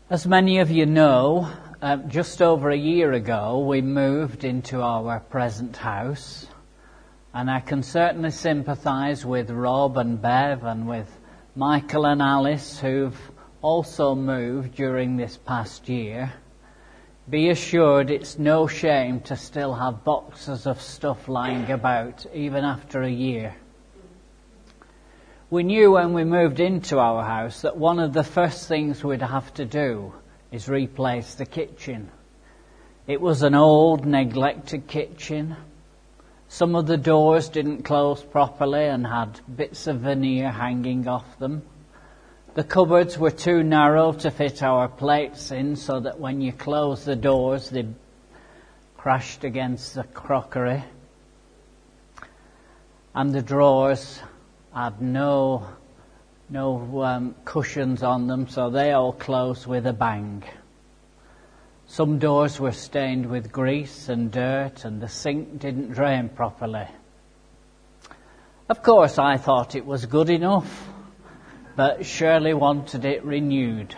As many of you know, just over a year ago we moved into our present house, and I can certainly sympathise with Rob and Bev and with Michael and Alice, who've also moved during this past year. Be assured it's no shame to still have boxes of stuff lying about even after a year. We knew when we moved into our house that one of the first things we'd have to do is replace the kitchen. It was an old, neglected kitchen. Some of the doors didn't close properly and had bits of veneer hanging off them. The cupboards were too narrow to fit our plates in, so that when you closed the doors they crashed against the crockery. And the drawers had no cushions on them, so they all closed with a bang. Some doors were stained with grease and dirt, and the sink didn't drain properly. Of course, I thought it was good enough, but Shirley wanted it renewed.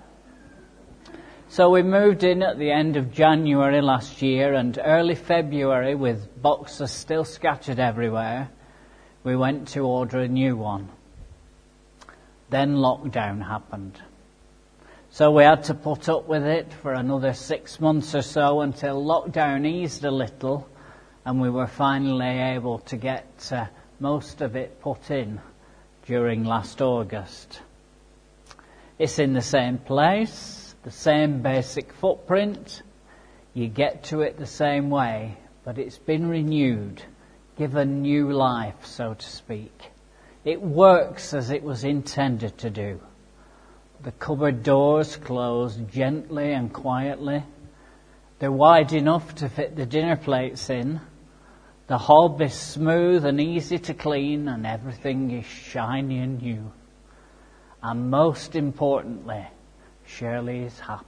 So we moved in at the end of January last year, and early February, with boxes still scattered everywhere, we went to order a new one. Then lockdown happened. So we had to put up with it for another 6 months or so until lockdown eased a little and we were finally able to get most of it put in during last August. It's in the same place, the same basic footprint. You get to it the same way, but it's been renewed, given new life, so to speak. It works as it was intended to do. The cupboard doors close gently and quietly. They're wide enough to fit the dinner plates in. The hob is smooth and easy to clean, and everything is shiny and new. And most importantly, Shirley is happy.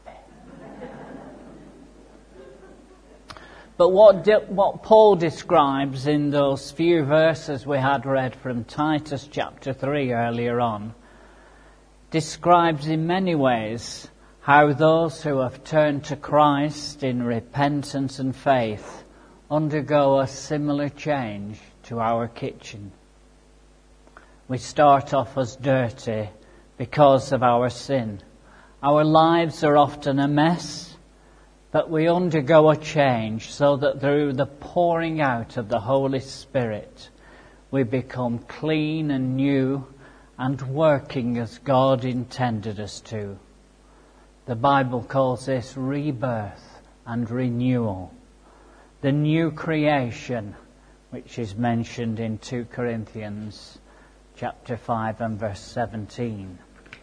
But what Paul describes in those few verses we had read from Titus chapter 3 earlier on, describes in many ways how those who have turned to Christ in repentance and faith undergo a similar change to our kitchen. We start off as dirty because of our sin. Our lives are often a mess, but we undergo a change so that through the pouring out of the Holy Spirit, we become clean and new and working as God intended us to. The Bible calls this rebirth and renewal. The new creation, which is mentioned in 2 Corinthians chapter 5 and verse 17.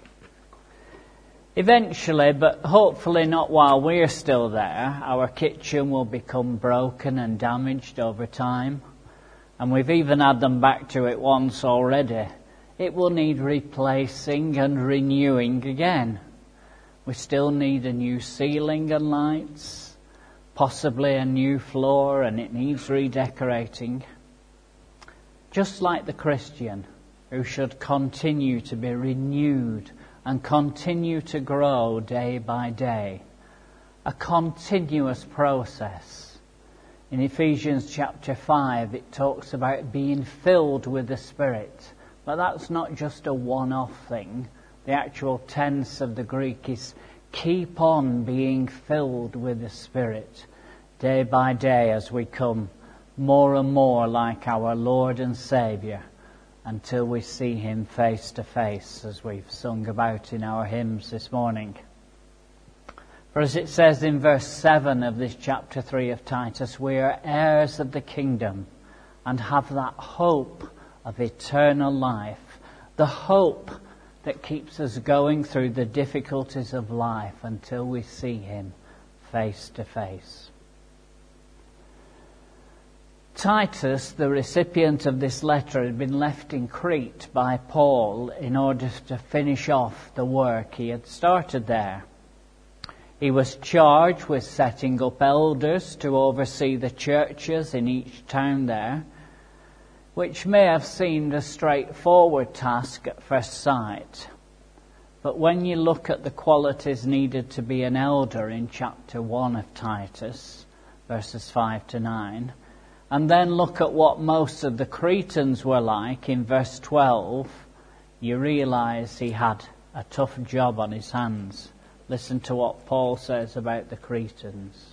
Eventually, but hopefully not while we're still there, our kitchen will become broken and damaged over time. And we've even had them back to it once already. It will need replacing and renewing again. We still need a new ceiling and lights, possibly a new floor, and it needs redecorating. Just like the Christian, who should continue to be renewed and continue to grow day by day. A continuous process. In Ephesians chapter 5, it talks about being filled with the Spirit. But that's not just a one-off thing. The actual tense of the Greek is keep on being filled with the Spirit day by day as we come more and more like our Lord and Saviour, until we see him face to face, as we've sung about in our hymns this morning. For as it says in verse 7 of this chapter 3 of Titus, we are heirs of the kingdom and have that hope of eternal life, the hope that keeps us going through the difficulties of life until we see him face to face. Titus, the recipient of this letter, had been left in Crete by Paul in order to finish off the work he had started there. He was charged with setting up elders to oversee the churches in each town there, which may have seemed a straightforward task at first sight. But when you look at the qualities needed to be an elder in chapter 1 of Titus, verses 5 to 9, and then look at what most of the Cretans were like in verse 12, you realize he had a tough job on his hands. Listen to what Paul says about the Cretans.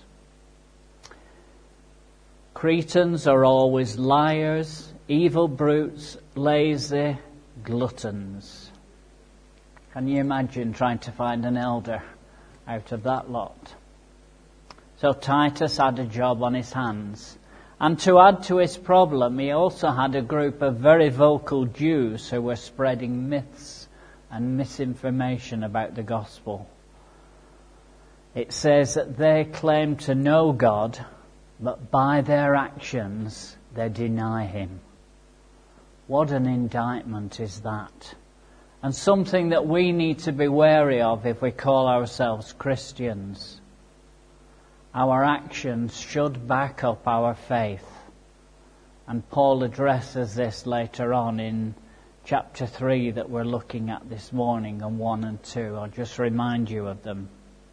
Cretans are always liars, evil brutes, lazy, gluttons. Can you imagine trying to find an elder out of that lot? So Titus had a job on his hands. And to add to his problem, he also had a group of very vocal Jews who were spreading myths and misinformation about the gospel. It says that they claim to know God, but by their actions they deny him. What an indictment is that? And something that we need to be wary of if we call ourselves Christians. Our actions should back up our faith. And Paul addresses this later on in chapter 3 that we're looking at this morning, and 1 and 2. I'll just remind you of them.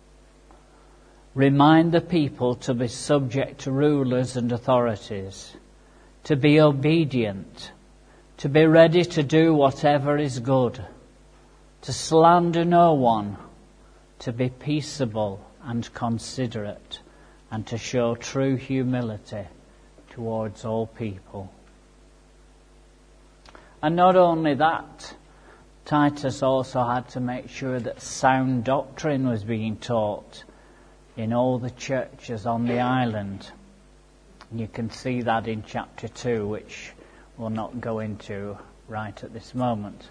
Remind the people to be subject to rulers and authorities, to be obedient, to be ready to do whatever is good, to slander no one, to be peaceable and considerate, and to show true humility towards all people. And not only that, Titus also had to make sure that sound doctrine was being taught in all the churches on the island. You can see that in chapter 2, which we'll not go into right at this moment.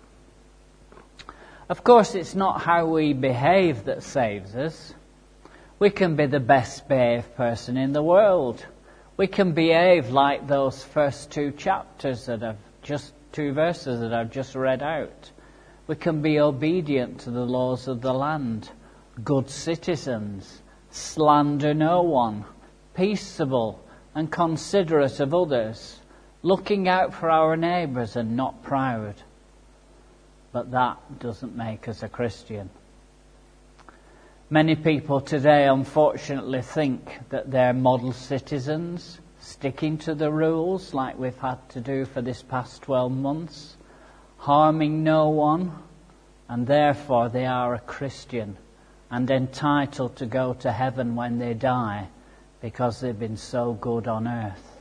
Of course, it's not how we behave that saves us. We can be the best behaved person in the world. We can behave like those first 2 chapters that have just 2 verses that I've just read out. We can be obedient to the laws of the land, good citizens, slander no one, peaceable and considerate of others, looking out for our neighbours and not proud. But that doesn't make us a Christian. Many people today unfortunately think that they're model citizens, sticking to the rules like we've had to do for this past 12 months, harming no one, and therefore they are a Christian and entitled to go to heaven when they die because they've been so good on earth.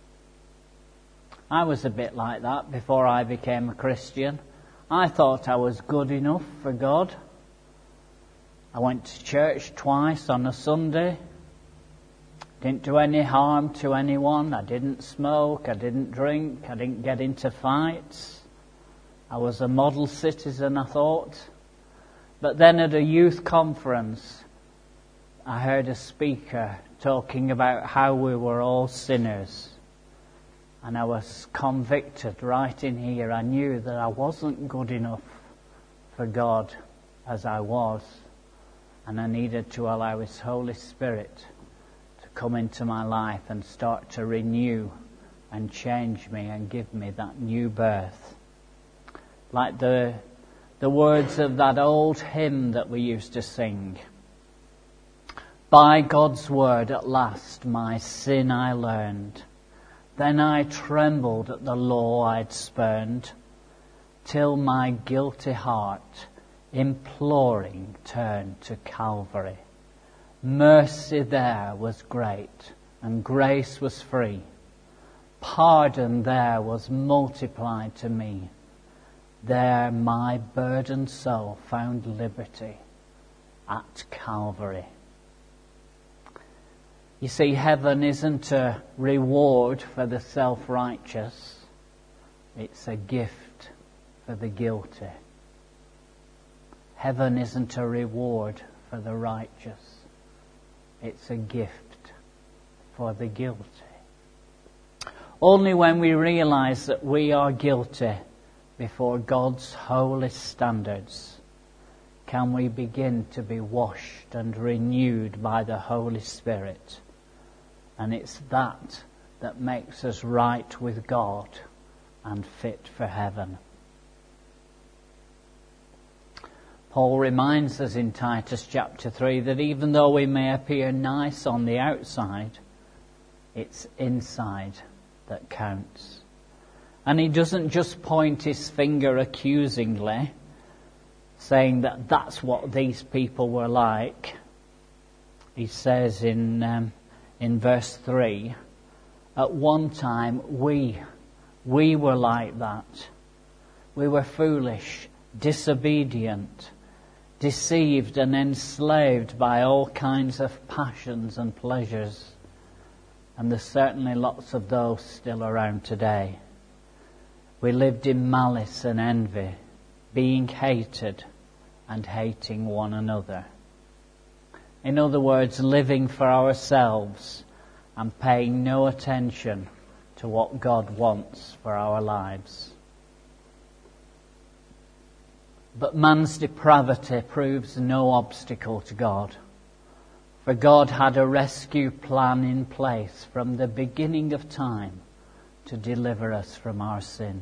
I was a bit like that before I became a Christian. I thought I was good enough for God. I went to church twice on a Sunday. Didn't do any harm to anyone. I didn't smoke. I didn't drink. I didn't get into fights. I was a model citizen, I thought. But then at a youth conference, I heard a speaker talking about how we were all sinners. And I was convicted right in here. I knew that I wasn't good enough for God as I was. And I needed to allow His Holy Spirit to come into my life and start to renew and change me and give me that new birth. Like the words of that old hymn that we used to sing. By God's word at last my sin I learned. Then I trembled at the law I'd spurned, till my guilty heart, imploring, turned to Calvary. Mercy there was great, and grace was free. Pardon there was multiplied to me. There my burdened soul found liberty at Calvary. You see, heaven isn't a reward for the self-righteous. It's a gift for the guilty. Heaven isn't a reward for the righteous. It's a gift for the guilty. Only when we realize that we are guilty before God's holy standards can we begin to be washed and renewed by the Holy Spirit. And it's that makes us right with God and fit for heaven. Paul reminds us in Titus chapter 3 that even though we may appear nice on the outside, it's inside that counts. And he doesn't just point his finger accusingly, saying that that's what these people were like. He says in verse 3, at one time we were like that. We were foolish, disobedient, deceived and enslaved by all kinds of passions and pleasures. And there's certainly lots of those still around today. We lived in malice and envy, being hated and hating one another. In other words, living for ourselves and paying no attention to what God wants for our lives. But man's depravity proves no obstacle to God. For God had a rescue plan in place from the beginning of time to deliver us from our sin.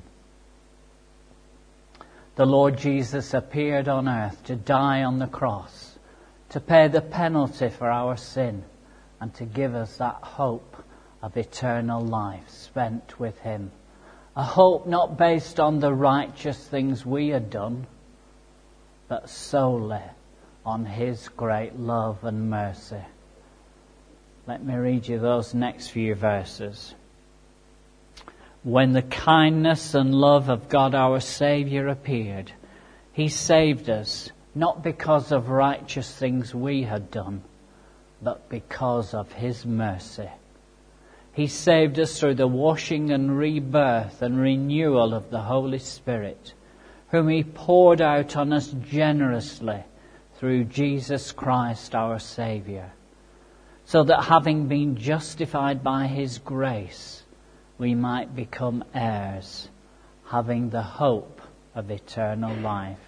The Lord Jesus appeared on earth to die on the cross, to pay the penalty for our sin, and to give us that hope of eternal life spent with Him. A hope not based on the righteous things we had done, but solely on His great love and mercy. Let me read you those next few verses. When the kindness and love of God our Saviour appeared, He saved us, not because of righteous things we had done, but because of His mercy. He saved us through the washing and rebirth and renewal of the Holy Spirit, whom He poured out on us generously through Jesus Christ our Saviour, so that having been justified by His grace, we might become heirs, having the hope of eternal life.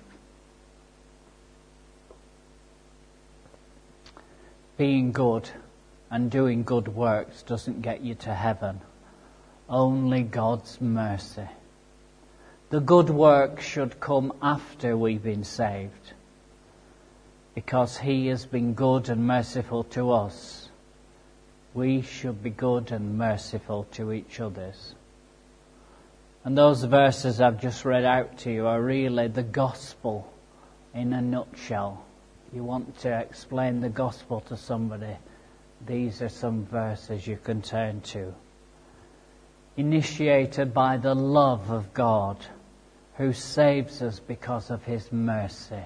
Being good and doing good works doesn't get you to heaven. Only God's mercy. The good work should come after we've been saved, because He has been good and merciful to us. We should be good and merciful to each other. And those verses I've just read out to you are really the gospel in a nutshell. You want to explain the gospel to somebody, these are some verses you can turn to. Initiated by the love of God, who saves us because of His mercy,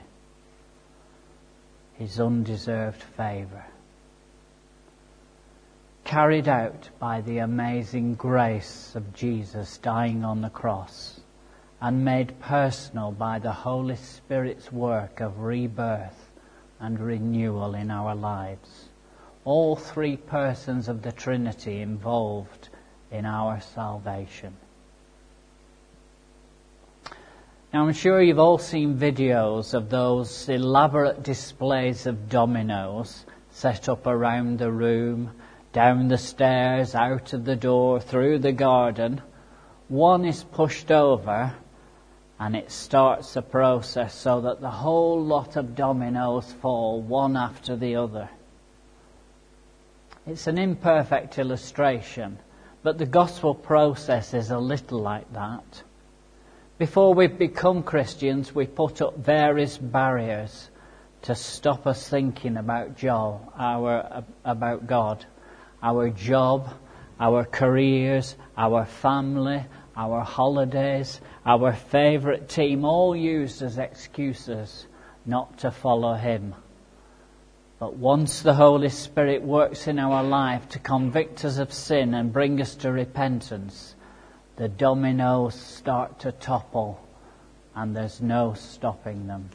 His undeserved favour. Carried out by the amazing grace of Jesus dying on the cross, and made personal by the Holy Spirit's work of rebirth and renewal in our lives. All three persons of the Trinity involved in our salvation. Now, I'm sure you've all seen videos of those elaborate displays of dominoes set up around the room, down the stairs, out of the door, through the garden. One is pushed over and it starts a process so that the whole lot of dominoes fall one after the other. It's an imperfect illustration, but the gospel process is a little like that. Before we've become Christians, we put up various barriers to stop us thinking about about God. Our job, our careers, our family, our holidays, our favourite team, all used as excuses not to follow Him. But once the Holy Spirit works in our life to convict us of sin and bring us to repentance, the dominoes start to topple and there's no stopping them.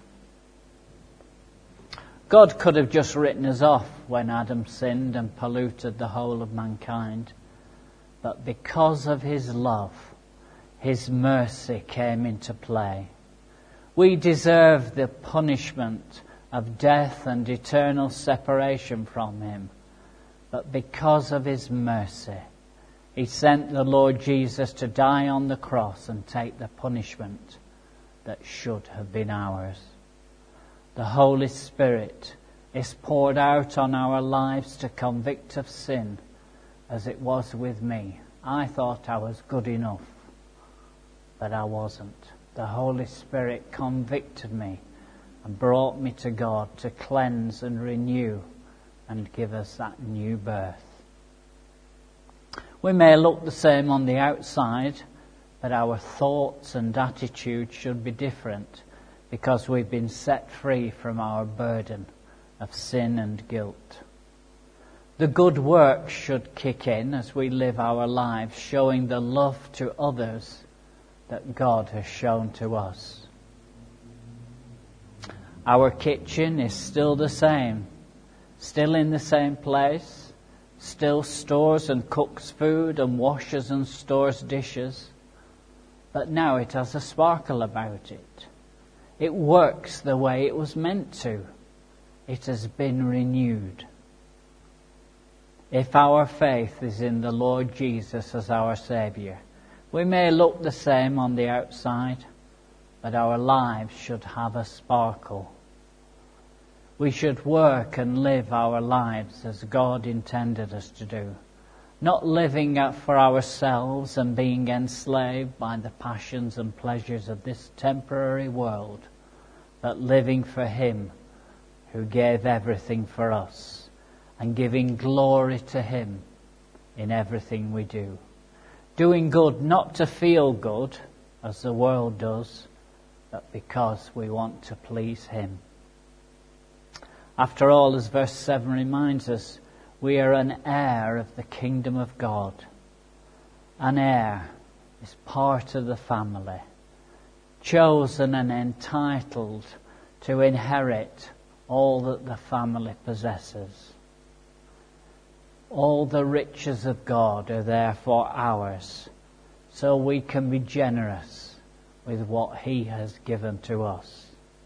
God could have just written us off when Adam sinned and polluted the whole of mankind. But because of His love, His mercy came into play. We deserve the punishment of death and eternal separation from Him. But because of His mercy, He sent the Lord Jesus to die on the cross and take the punishment that should have been ours. the Holy Spirit is poured out on our lives to convict of sin, as it was with me. I thought I was good enough, but I wasn't. The Holy Spirit convicted me and brought me to God to cleanse and renew and give us that new birth. We may look the same on the outside, but our thoughts and attitudes should be different because we've been set free from our burden of sin and guilt. The good works should kick in as we live our lives, showing the love to others that God has shown to us. Our kitchen is still the same, still in the same place, still stores and cooks food and washes and stores dishes, but now it has a sparkle about it. It works the way it was meant to. It has been renewed. If our faith is in the Lord Jesus as our Saviour, we may look the same on the outside, but our lives should have a sparkle. We should work and live our lives as God intended us to do, not living for ourselves and being enslaved by the passions and pleasures of this temporary world, but living for Him who gave everything for us, and giving glory to Him in everything we do. Doing good not to feel good, as the world does, but because we want to please Him. After all, as verse 7 reminds us, we are an heir of the kingdom of God. An heir is part of the family, chosen and entitled to inherit all that the family possesses. All the riches of God are therefore ours, so we can be generous with what He has given to us.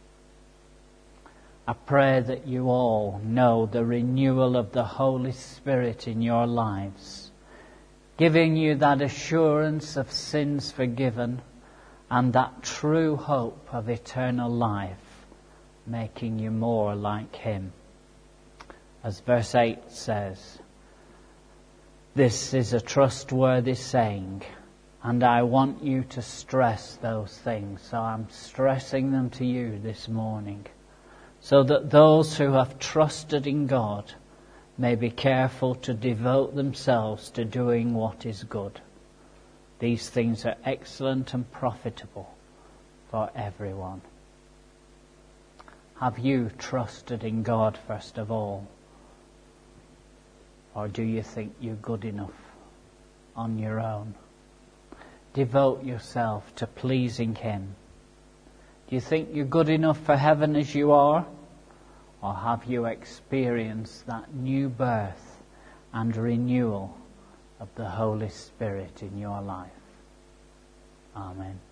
I pray that you all know the renewal of the Holy Spirit in your lives, giving you that assurance of sins forgiven and that true hope of eternal life, making you more like Him. As verse 8 says, this is a trustworthy saying, and I want you to stress those things. So I'm stressing them to you this morning, so that those who have trusted in God may be careful to devote themselves to doing what is good. These things are excellent and profitable for everyone. Have you trusted in God first of all? Or do you think you're good enough on your own? Devote yourself to pleasing Him. Do you think you're good enough for heaven as you are? Or have you experienced that new birth and renewal of the Holy Spirit in your life? Amen.